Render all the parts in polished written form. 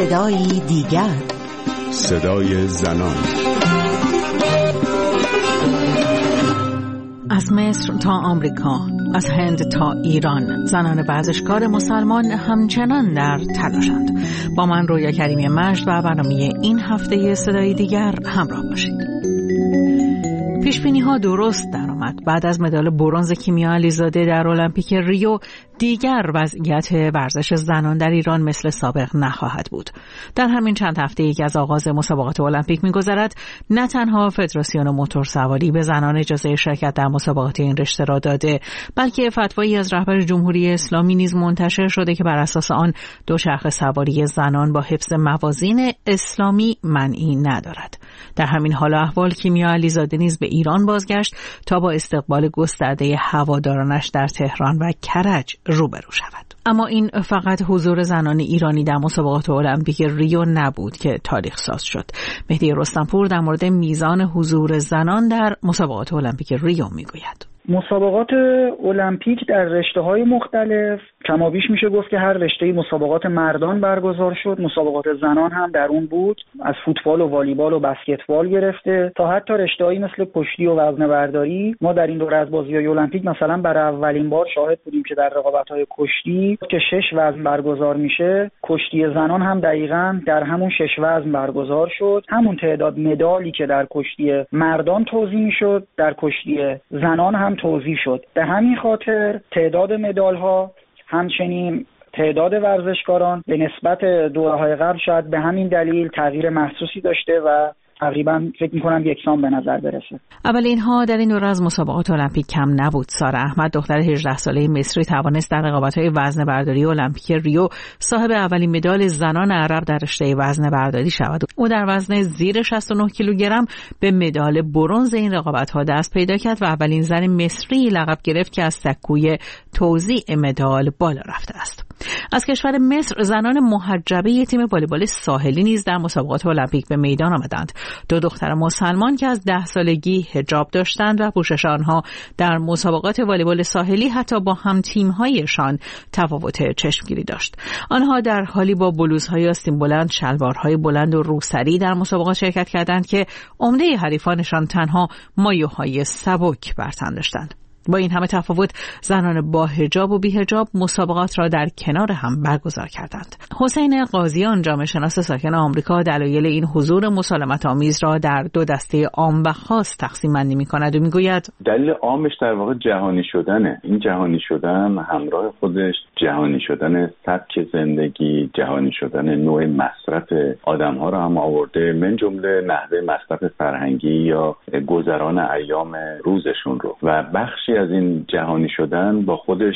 صدایی دیگر، صدای زنان. از مصر تا آمریکا، از هند تا ایران، زنان ورزشکار مسلمان همچنان در تلاشند. با من رویا کریمی مجد و برنامه این هفته صدای دیگر همراه باشید. پیشبینی‌ها درست درآمد. بعد از مدال برنز کیمیا علیزاده در المپیک ریو، دیگر وضعیت ورزش زنان در ایران مثل سابق نخواهد بود. در همین چند هفته یک از آغاز مسابقات المپیک می‌گذرد، نه تنها فدراسیون موتورسواری به زنان اجازه شرکت در مسابقات این رشته را داده، بلکه فتوایی از رهبر جمهوری اسلامی نیز منتشر شده که بر اساس آن دوچرخه سواری زنان با حفظ موازین اسلامی معنی ندارد. در همین حال احوال کیمیا علیزاده نیز به ایران بازگشت تا با استقبال گسترده هوادارانش در تهران و کرج روبرو شود. اما این فقط حضور زنان ایرانی در مسابقات المپیک ریو نبود که تاریخ ساز شد. مهدی رستمپور در مورد میزان حضور زنان در مسابقات المپیک ریو میگوید. مسابقات المپیک در رشته‌های مختلف کمابیش میشه گفت که هر رشته مسابقات مردان برگزار شد، مسابقات زنان هم در اون بود، از فوتبال و والیبال و بسکتبال گرفته تا حتی رشته‌هایی مثل کشتی و وزنه‌برداری. ما در این دوره از بازی‌های المپیک مثلا برای اولین بار شاهد بودیم که در رقابت‌های کشتی که 6 وزن برگزار میشه، کشتی زنان هم دقیقاً در همون 6 وزن برگزار شد. همون تعداد مدالی که در کشتی مردان توزیع میشد، در کشتی زنان هم توزیع شد. به همین خاطر تعداد مدال‌ها همچنین تعداد ورزشکاران به نسبت دوره‌های قبل شاید به همین دلیل تغییر محسوسی داشته و تقریبا فکر می‌کنم یکسان به نظر برسه. اول اینها در این دوره از مسابقات المپیک کم نبود. سارا احمد دختر 18 ساله مصری توانست در رقابت‌های وزنه‌برداری المپیک ریو صاحب اولین مدال زنان عرب در رشته وزنه‌برداری شود. او در وزن زیر 69 کیلوگرم به مدال برنز این رقابت‌ها دست پیدا کرد و اولین زن مصری لقب گرفت که از سکوی توزیع مدال بالا رفته است. از کشور مصر زنان محجبه تیم والیبال ساحلی نیز در مسابقات المپیک به میدان آمدند. 2 دختر مسلمان که از 10 سالگی حجاب داشتند و پوشش آنها در مسابقات والیبال ساحلی حتی با هم تیم‌هایشان تفاوت چشمگیری داشت. آنها در حالی با بلوزهای آستین بلند، شلوارهای بلند و روسری در مسابقات شرکت کردند که عمده حریفانشان تنها مایوهای سبک بر تن داشتند. با این همه تفاوت زنان با حجاب و بی حجاب مسابقات را در کنار هم برگزار کردند. حسین قاضیان جامعه شناس ساکن آمریکا دلایل این حضور مسالمت آمیز را در 2 دسته عام و خاص تقسیم بندی می‌کند و می‌گوید دلیل عامش در واقع جهانی شدنه. این جهانی شدن همراه خودش جهانی شدن سبک زندگی، جهانی شدن نوع مصرف آدم‌ها را هم آورده، من جمله نحوه مصرف فرهنگی یا گذران ایام روزشون رو. و بخشی از این جهانی شدن با خودش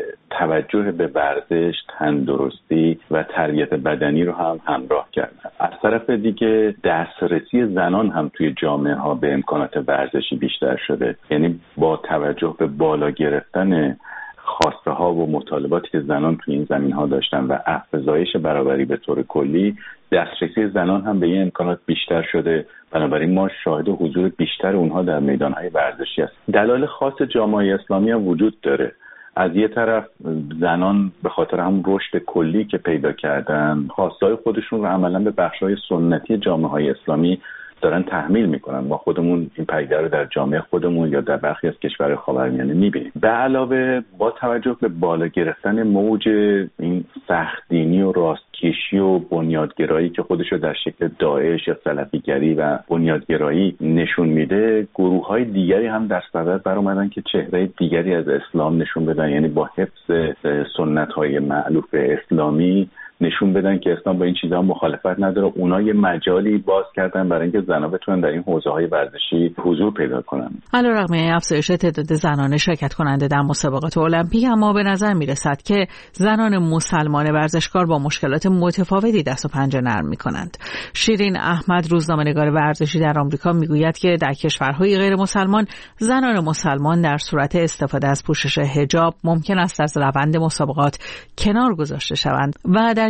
توجه به ورزش، تندرستی و تربیت بدنی رو هم همراه کرد. از طرف دیگه دسترسی زنان هم توی جامعه ها به امکانات ورزشی بیشتر شده. یعنی با توجه به بالا گرفتن خواسته ها و مطالباتی که زنان توی این زمین ها داشتن و افزایش برابری به طور کلی، دسترسی زنان هم به این امکانات بیشتر شده. بنابراین ما شاهد حضور بیشتر اونها در میدانهای ورزشی است. دلایل خاص جامعه اسلامی هم وجود داره. از یه طرف زنان به خاطر هم رشد کلی که پیدا کردن، خواستهای خودشون رو عملا به بخش‌های سنتی جامعه‌های اسلامی دارن تحمیل میکنن. ما خودمون این پدیده رو در جامعه خودمون یا در برخی از کشورهای خاورمیانه میبینیم. به علاوه با توجه به بالا گرفتن موج این سخت دینی و راستکشی و بنیادگرایی که خودشو در شکل داعش یا سلفیگری و بنیادگرایی نشون میده، گروه‌های دیگری هم در صدد برآمدن که چهره دیگری از اسلام نشون بدن، یعنی با حفظ سنت‌های مألوف اسلامی نشون بدن که اسلام با این چیزها مخالفت نداره. اونا یه مجالی باز کردن برای اینکه زن‌ها بتونن در این حوزه‌های ورزشی حضور پیدا کنن. علیرغم افزایش تعداد زنان شرکت کننده در مسابقات المپیک، اما به نظر میرسد که زنان مسلمان ورزشکار با مشکلات متفاوتی دست و پنجه نرم می‌کنند. شیرین احمد روزنامه‌نگار ورزشی در آمریکا میگوید که در کشورهای غیر مسلمان زنان مسلمان در صورت استفاده از پوشش حجاب ممکن است از روند مسابقات کنار گذاشته شوند و در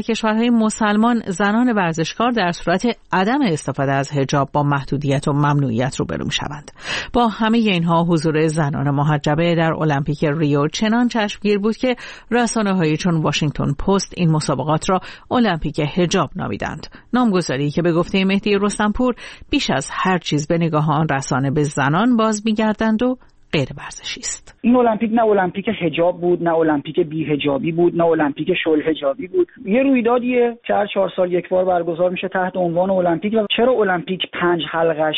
در کشورهای مسلمان زنان ورزشکار در صورت عدم استفاده از حجاب با محدودیت و ممنوعیت روبرو می‌شوند. با همه اینها حضور زنان محجبه در المپیک ریو چنان چشمگیر بود که رسانه‌هایی چون واشنگتن پست این مسابقات را المپیک حجاب نامیدند. نامگذاری که به گفته مهدی رستمپور بیش از هر چیز به نگاه آن رسانه به زنان باز می‌گردند و غیر ورزشی است. این المپیک نه المپیک حجاب بود، نه المپیک بی حجابی بود، نه المپیک شل حجابی بود. یه رویدادیه که هر 4 سال یک بار برگزار میشه تحت عنوان المپیک. و چرا المپیک 5 حلقش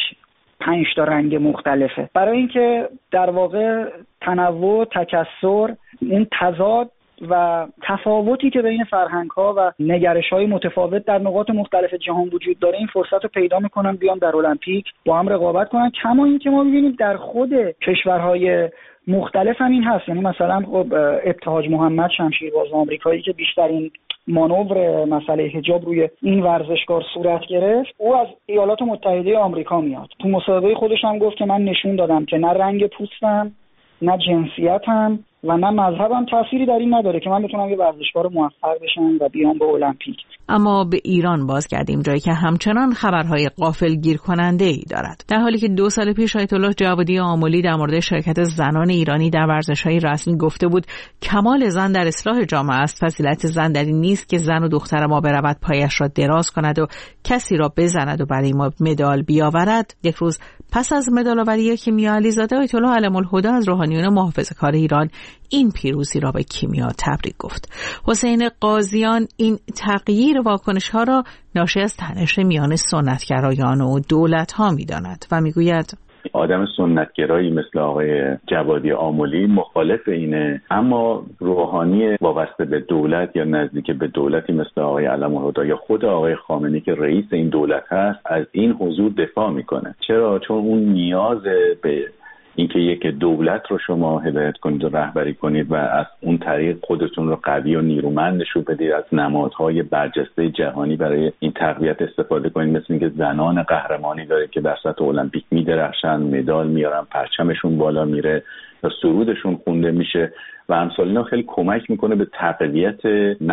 5 تا رنگ مختلفه؟ برای اینکه در واقع تنوع، تکثر، اون تضاد و تفاوتی که بین فرهنگ‌ها و نگرش‌های متفاوت در نقاط مختلف جهان وجود داره این فرصت رو پیدا می‌کنن بیان در المپیک با هم رقابت کنن. کما این که ما می‌بینیم در خود کشورهای مختلف هم این هست. یعنی مثلا خب ابتهاج محمد شمشیرباز آمریکایی که بیشترین مانور مسئله حجاب روی این ورزشکار صورت گرفت، او از ایالات متحده آمریکا میاد. تو مسابقه خودش هم گفت که من نشون دادم که نه رنگ پوستم، نه جنسیتم و نه مذهبم تأثیری در این نداره که من بتونم یه ورزشکار موفق بشم و بیام به المپیک. اما به ایران بازگردیم، جایی که همچنان خبرهای غافلگیر کننده‌ای دارد. در حالی که 2 سال پیش آیت الله جوادی آملی در مورد شرکت زنان ایرانی در ورزش‌های رسمی گفته بود کمال زن در اصلاح جامعه است، فضیلت زن در این نیست که زن و دختر ما برود پایش را دراز کند و کسی را بزند و برای ما مدال بیاورد. یک روز پس از مدال‌آوری کیمیا علیزاده، آیت الله علم الهدی از روحانیون محافظه‌کار ایران این پیروزی را به کیمیا تبریک گفت. حسین قاضیان این تغییر واکنش‌ها را ناشی از تنش میان سنتگرایان و دولت‌ها می‌داند و می‌گوید آدم سنتگرایی مثل آقای جوادی آملی مخالف اینه، اما روحانی وابسته به دولت یا نزدیک به دولتی مثل آقای علم الهدی یا خود آقای خامنه‌ای که رئیس این دولت هست از این حضور دفاع میکنه. چرا؟ چون اون نیاز به اینکه یک دولت رو شما هدایت کنید و رهبری کنید و از اون طریق خودتون رو قوی و نیرومند نشون بدید، از نمادهای برجسته جهانی برای این تقویت استفاده کنید، مثل اینکه زنان قهرمانی داره که در سطح المپیک میدرخشن، مدال میارن، پرچمشون بالا میره یا سرودشون خونده میشه و امثال اینا خیلی کمک میکنه به تقویت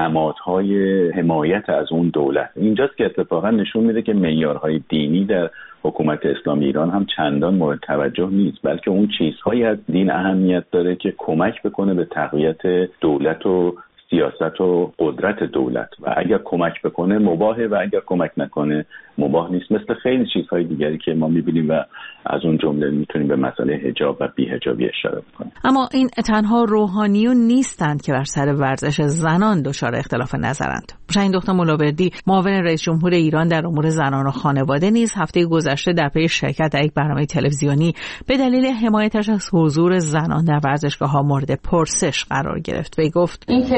نمادهای حمایت از اون دولت. اینجاست که اتفاقا نشون میده که معیارهای دینی در حکومت اسلامی ایران هم چندان مورد توجه نیست، بلکه اون چیزهایی از دین اهمیت داره که کمک بکنه به تقویت دولت و سیاست و قدرت دولت و اگر کمک بکنه مباهه و اگر کمک نکنه مباه نیست، مثل خیلی چیزهای دیگری که ما میبینیم و از اون جمله میتونیم به مسئله حجاب و بی‌حجابی اشاره بکنیم. اما این تنها روحانیون نیستند که بر سر ورزش زنان دچار اختلاف نظرند. شاهین دختر ملاوردی معاون رئیس جمهور ایران در امور زنان و خانواده نیز هفته گذشته در پی شرکت در یک برنامه تلویزیونی به دلیل حمایتش از حضور زنان در ورزشگاه‌ها مورد پرسش قرار گرفت. وی گفت اینکه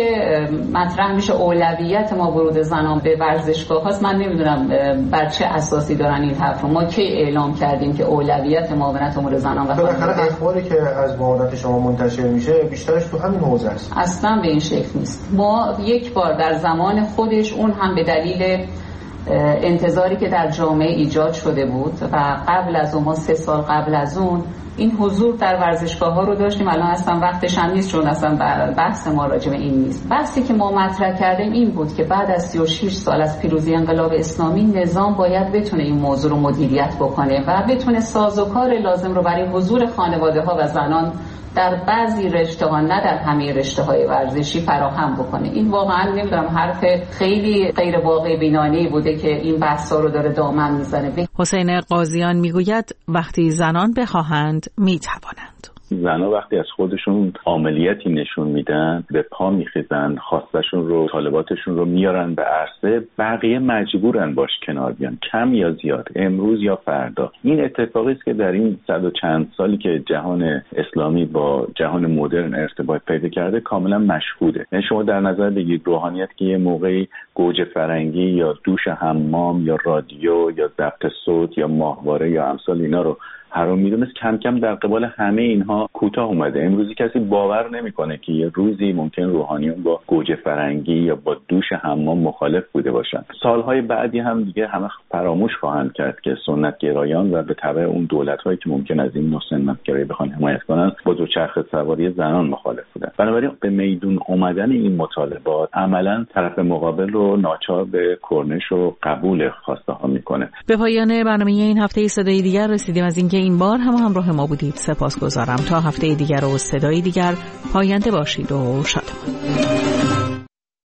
مطرح میشه اولویت ما ورود زنان به ورزشگاه هاست، من نمیدونم بر چه اساسی دارن این حرف رو. ما کی اعلام کردیم که اولویت معاونت امور زنان و خانواده؟ اخباری که از معاونت شما منتشر میشه بیشترش تو همین حوزه است. اصلا به این شکل نیست. ما یک بار در زمان خودش، اون هم به دلیل انتظاری که در جامعه ایجاد شده بود و قبل از اون، ما 3 سال قبل از اون این حضور در ورزشگاه ها رو داشتیم. الان اصلا وقتش هم نیست چون اصلا بحث ما راجع به این نیست. بحثی که ما مطرح کردیم این بود که بعد از 36 سال از پیروزی انقلاب اسلامی نظام باید بتونه این موضوع رو مدیریت بکنه و بتونه سازوکار لازم رو برای حضور خانواده ها و زنان در بعضی رشته‌ها، نه در همه رشته‌های ورزشی فراهم بکنه. این واقعا نمیدونم حرف خیلی غیر واقع بینانه‌ای بوده که این بحثا رو داره دامن میزنه. حسین قاضیان میگوید وقتی زنان بخواهند میتوانند. زنها وقتی از خودشون عملیاتی نشون میدن، به پا میخیزن، خواستشون رو، طالباتشون رو میارن به عرصه، بقیه مجبورن باش کنار بیان، کم یا زیاد، امروز یا فردا. این اتفاقی است که در این 100 و چند سالی که جهان اسلامی با جهان مدرن ارتباط پیدا کرده کاملا مشهوده. یعنی شما در نظر بگیرید روحانیت که یه موقعی گوجه فرنگی یا دوش حمام یا رادیو یا ضبط صوت یا ماهواره یا امثال اینا رو حرام میدونست کم کم در قبال همه اینها کوتاه اومده. امروزی کسی باور نمیکنه که یه روزی ممکن روحانیون با گوجه فرنگی یا با دوش حمام مخالف بوده باشن. سالهای بعدی هم دیگه همه فراموش خواهند کرد که سنت گرایان و به تبع اون دولت‌هایی که ممکن از این نوع سنت گرایی بخوان حمایت کنن با دوچرخه سواری زنان مخالف بودن. بنابراین به میدون اومدن این مطالبات عملاً طرف مقابل رو ناچار به کرنش و قبول خواسته ها میکنه. به پایان برنامه این هفته صدای دیگر رسیدیم. از اینکه این بار هم همراه ما بودید سپاسگزارم. تا هفته دیگر و صدای دیگر پاینده باشید و شادمان.